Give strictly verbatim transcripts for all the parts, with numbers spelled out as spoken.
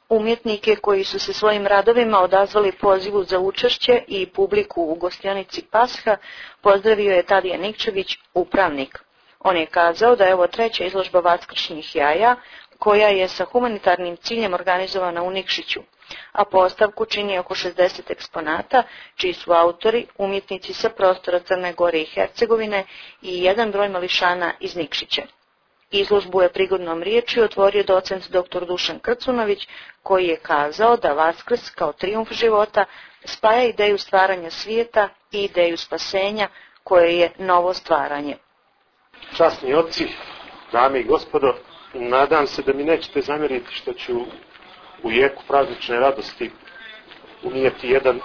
Umjetnike koji su se svojim radovima odazvali pozivu za učešće i publiku u gostionici Pasha pozdravio je Tadija Nikčević, upravnik. On je kazao da je ovo treća izložba vaskršnjih jaja koja je sa humanitarnim ciljem organizovana u Nikšiću, a postavku čini oko šezdeset eksponata, čiji su autori umjetnici sa prostora Crne Gore i Hercegovine i jedan broj mališana iz Nikšića. Izložbu je prigodnom riječju otvorio docent doktor Dušan Krcunović, koji je kazao da Vaskrs kao trijumf života spaja ideju stvaranja svijeta i ideju spasenja, koje je novo stvaranje. Časni oci, dame i gospodo, nadam se da mi nećete zamjeriti što ću u jeku praznične radosti unijeti jedan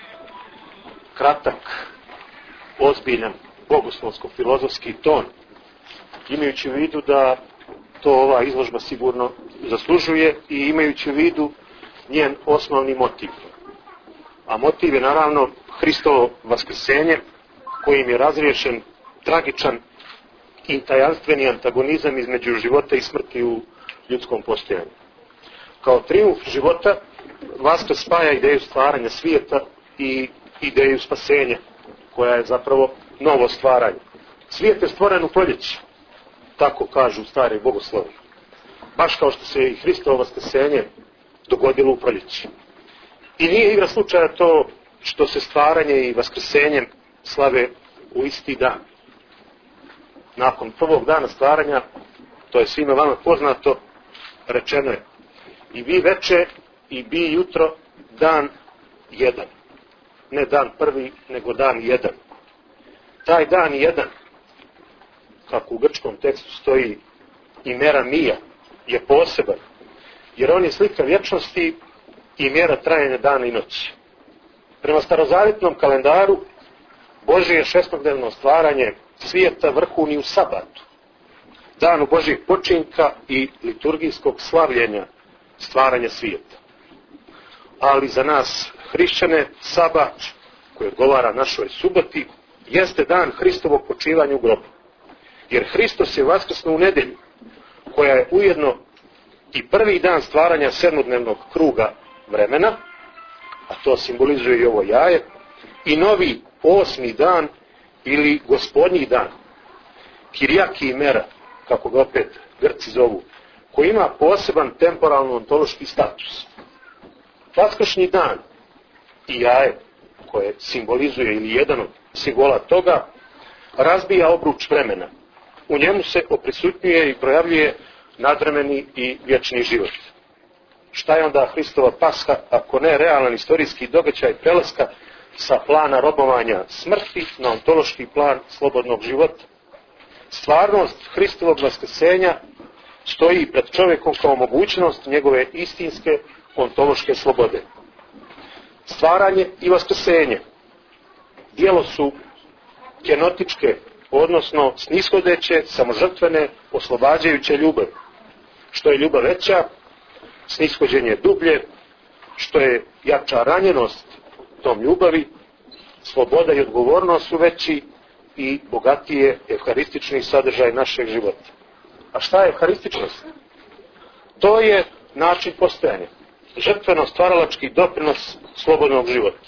kratak, ozbiljan, bogoslovsko-filozofski ton, imajući u vidu da to ova izložba sigurno zaslužuje i imajući u vidu njen osnovni motiv. A motiv je naravno Hristovo vaskrsenje, kojim je razriješen tragičan i tajanstveni antagonizam između života i smrti u ljudskom postojanju. Kao trijumf života, Vaskrs spaja ideju stvaranja svijeta i ideju spasenja, koja je zapravo novo stvaranje. Svijet je stvoren u proljeći, tako kažu stari bogoslovi. Baš kao što se i Hristovo vaskrsenje dogodilo u proljeći. I nije igra slučaja to što se stvaranje i vaskrsenje slave u isti dan. Nakon prvog dana stvaranja, to je svima vama poznato, rečeno je: i bi veče i bi jutro dan jedan. Ne dan prvi, nego dan jedan. Taj dan jedan, kako u grčkom tekstu stoji imera mija, je poseban, jer on je slika vječnosti i mjera trajanja dana i noći. Prema starozavjetnom kalendaru, Božje je šestodnevno stvaranje svijeta vrhuni u sabatu, danu Božjeg počinka i liturgijskog slavljenja stvaranja svijeta. Ali za nas hrišćane, sabat, koji odgovara našoj suboti, jeste dan Hristovog počivanja u grobu. Jer Hristos je vaskrsnuo u nedjelju, koja je ujedno i prvi dan stvaranja sedmodnevnog kruga vremena, a to simbolizuje i ovo jaje, i novi osmi dan ili gospodnji dan, Kirjaki i Mera, kako ga opet Grci zovu, koji ima poseban temporalno-ontološki status. Vaskršnji dan i jaje, koje simbolizuje ili jedan od simbola toga, razbija obruč vremena. U njemu se oprisutnjuje i projavljuje nadvremeni i vječni život. Šta je onda Hristova Pasha, ako ne realan istorijski događaj prelaska sa plana robovanja smrti na ontološki plan slobodnog života? Stvarnost Hristovog vaskrsenja stoji pred čovjekom kao mogućnost njegove istinske ontološke slobode. Stvaranje i vaskrsenje djelo su kenotičke, odnosno snishodeće, samožrtvene, oslobađajuće ljubav. Što je ljubav veća, snishođenje je dublje, što je jača ranjenost tom ljubavi, sloboda i odgovornost su veći i bogatije evharistični sadržaj našeg života. A šta je evharističnost? To je način postojanja, žrtveno stvaralački doprinos slobodnog života.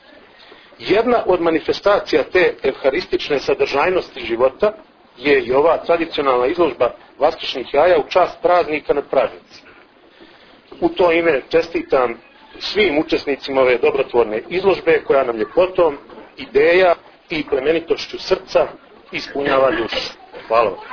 Jedna od manifestacija te evharistične sadržajnosti života je i ova tradicionalna izložba vaskršnjih jaja u čast praznika nad praznicima. U to ime čestitam svim učesnicima ove dobrotvorne izložbe, koja nam ljepotom ideja i plemenitošću srca ispunjava dušu. Hvala vam.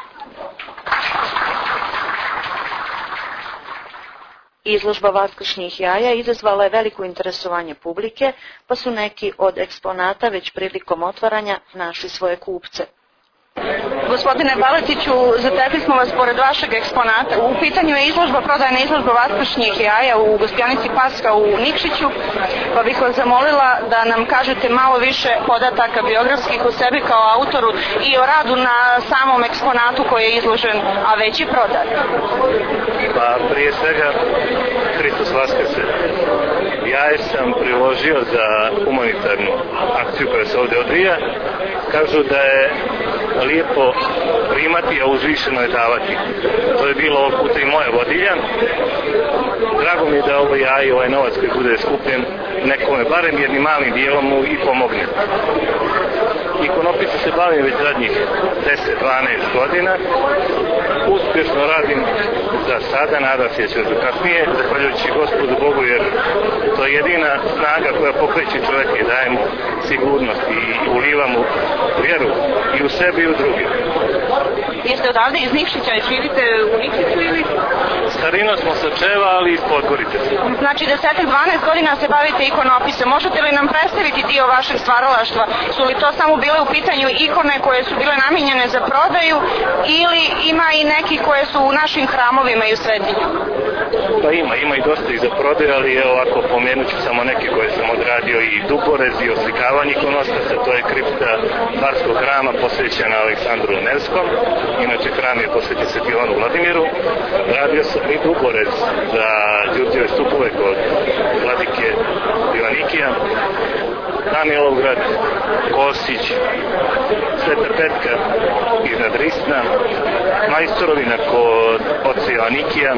Izložba vaskršnjih jaja izazvala je veliko interesovanje publike, pa su neki od eksponata već prilikom otvaranja našli svoje kupce. Gospodine Baletiću, zatekli smo vas pored vašeg eksponata. U pitanju je izložba, prodajna izložba vaskršnjih jaja u gostionici Pasha u Nikšiću, pa bih vas zamolila da nam kažete malo više podataka biografskih o sebi kao autoru i o radu na samom eksponatu koji je izložen, a već i prodat. Pa prije svega, Hristos vaskrse. Jaje sam priložio za humanitarnu akciju koja se ovdje odvija. Kažu da je lijepo primati, a uzvišeno je davati. To je bilo ovog puta i moja vodilja. Drago mi je da ovo jaje i ovaj novac koji bude skupljen nekome, barem jednim malim dijelom mu i pomogne. Ikonopisom se bavim već zadnjih deset do dvanaest godina. Uspješno radim za sada, nadam se da ću za kasnije, zahvaljujući Gospodu Bogu, jer to je jedina snaga koja pokreće čovjeka i daje mu sigurnost i uliva mu vjeru i u sebi i u drugim. Jeste odavde iz Nikšića i živite u Nikšiću ili? Starino smo sa Čeva, ali iz Podgorice. Znači deset do dvanaest godina se bavite ikonopisom. Možete li nam predstaviti dio vašeg stvaralaštva? Su li to samo bile u pitanju ikone koje su bile namijenjene za prodaju ili ima i neki koje su u našim hramovima i u svetinju? Pa ima, ima i dosta i za prodaju, ali evo ovako pomenut ću samo neke koje sam odradio i duborez i oslikavanje ikonostasa. To je kripta Barskog hrama posvećena Aleksandru Nevskom. Inače hram je posvećen Sveti Ivanu Vladimiru. Radio sam i duborez za Đurđeve stupove kod vladike Joanikija, Danijelovgrad, Kosić, Sveta Petka iznad Risna, Majstorovina kod oca Joanikija.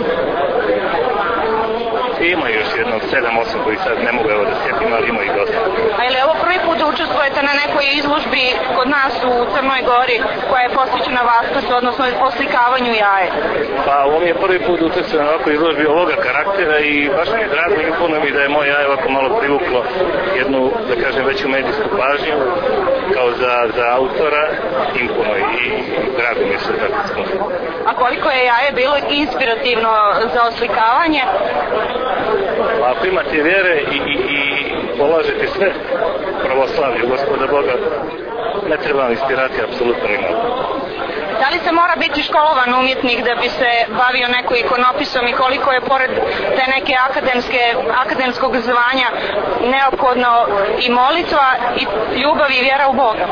Ima još jednog sedam osam koji sad ne mogu evo da sjetim, ali ima i dosta. A je li ovo prvi put da učestvujete na nekoj izložbi kod nas u Crnoj Gori koja je posvećena Vaskrsu, odnosno oslikavanju jaje? Pa ovo mi je prvi put da učestvujem na ovakvoj izložbi ovoga karaktera i baš mi je drago i impuno mi da je moje jaje ovako malo privuklo jednu, da kažem, veću medijsku pažnju kao za, za autora, impuno i drago mi je sve tako smo. A koliko je jaje bilo inspirativno za oslikavanje? Pa ako imate vjere i, i, i polažete sve pravoslavlju Gospoda Boga, ne treba vam inspirati apsolutno ni malo. Da li se mora biti školovan umjetnik da bi se bavio neko ikonopisom i koliko je pored te neke akademske, akademskog zvanja neophodno i molitva i ljubav i vjera u Boga?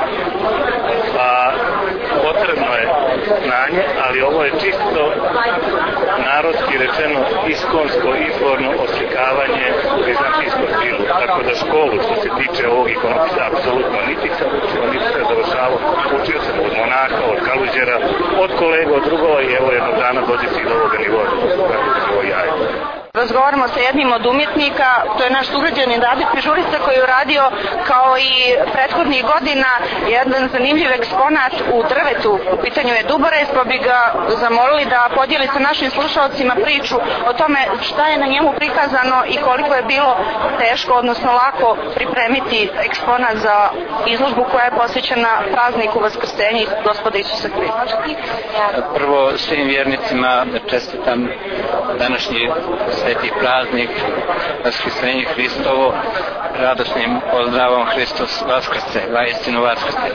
Pa potrebno je znanje, ali ovo je čisto narodski rečeno iskonsko izvorno oslikavanje u vizantijskom stilu. Tako da školu što se tiče ovog ikonopisa apsolutno niti sam učio, niti sam završavao. Učio sam od monaha, od kaluđera, od kolega, od drugova i evo jednog dana dođe si do ovoga nivoa. Ovo jaje. Razgovaramo sa jednim od umjetnika, to je naš sugrađanin David Pižurica koji je uradio kao i prethodnih godina jedan zanimljiv eksponat u drvetu. U pitanju je duborez, pa bi ga zamolili da podijeli sa našim slušalcima priču o tome šta je na njemu prikazano i koliko je bilo teško, odnosno lako pripremiti eksponat za izložbu koja je posvećena prazniku Vaskrsenja Gospoda Isusa Hrista. Prvo svim vjernicima čestitam današnji sveti praznik Vaskrsenje Hristovo, radosnim pozdravom Hristos Vaskrse, vaistinu Vaskrse.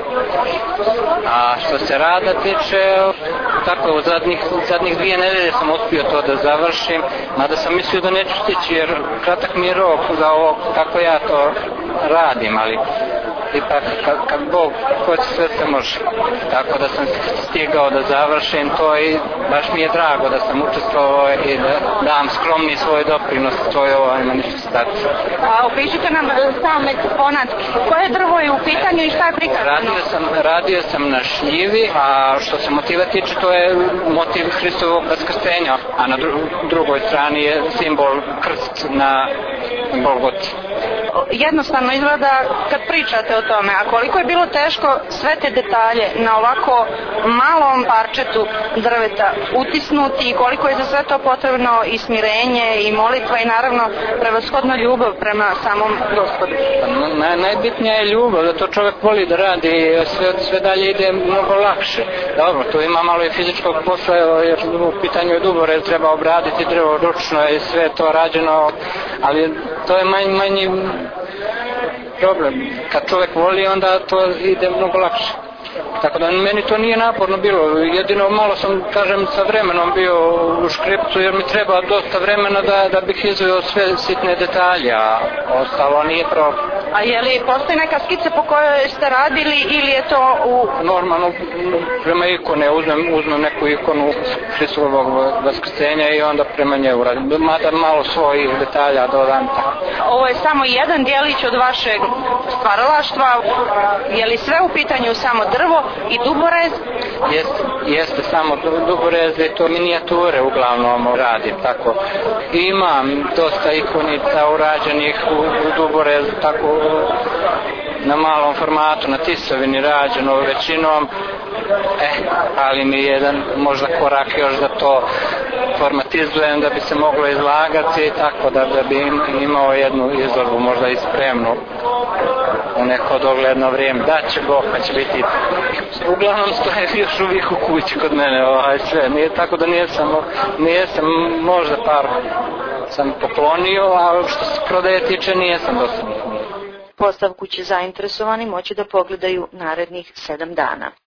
A što se rada tiče, tako u zadnjih, zadnjih dvije nedelje sam uspio to da završim, mada sam mislio da neću stići jer kratak mi je rok za ovo kako ja to radim, ali ipak kad, kad Bog hoće sve se može. Tako da sam stigao da završim to i baš mi je drago da sam učestvovao i da dam skromni svoj doprinos svoj ovoj manifestaciji. A opišite nam sam eksponat, koje drvo je u pitanju i šta je prikazano? Radio sam, radio sam na šljivi, a što se motiva tiče to je motiv Hristovog vaskrsenja, a na dru, drugoj strani je simbol krst na Golgoti. Jednostavno izgleda kad pričate o tome, a koliko je bilo teško sve te detalje na ovako malom parčetu drveta utisnuti i koliko je za sve to potrebno i smirenje i molitva i naravno prevashodna ljubav prema samom Gospodu. Na, najbitnija je ljubav, da to čovjek voli da radi, sve, sve dalje ide mnogo lakše. Dobro, tu ima malo i fizičkog posla, jer u pitanju je duborez, treba obraditi drvo ručno i sve to rađeno, ali to je manj, manji problem. Kad čovjek voli, onda to ide mnogo lakše. Tako da meni to nije naporno bilo, jedino malo sam, kažem, sa vremenom bio u škripcu jer mi treba dosta vremena da, da bih izveo sve sitne detalje, a ostalo nije problem. A je li postoji neka skica po kojoj ste radili ili je to u... Normalno, prema ikone, uzmem, uzmem neku ikonu Hristovog vaskrsenja i onda prema nje uradim. Mada malo svojih detalja dodam. Ovo je samo jedan dijelić od vašeg stvaralaštva. Je li sve u pitanju samo drvo i duborez? Jeste, jeste samo duborez i to minijature uglavnom radim. Tako. Imam dosta ikonica urađenih u, u duborezu, tako na malom formatu, na tisovini rađeno većinom, eh, ali mi je jedan možda korak još da to formatizujem da bi se moglo izlagati, tako da, da bi imao jednu izložbu možda i spremnu u neko dogledno vrijeme. Da će Bog, pa će biti. Uglavnom stoje još uvijek u kući kod mene, ovaj, sve. Nije, tako da nijesam, nijesam možda par sam poklonio, a što se prodaje tiče nijesam dosta. Postavku će zainteresovani moći da pogledaju narednih sedam dana.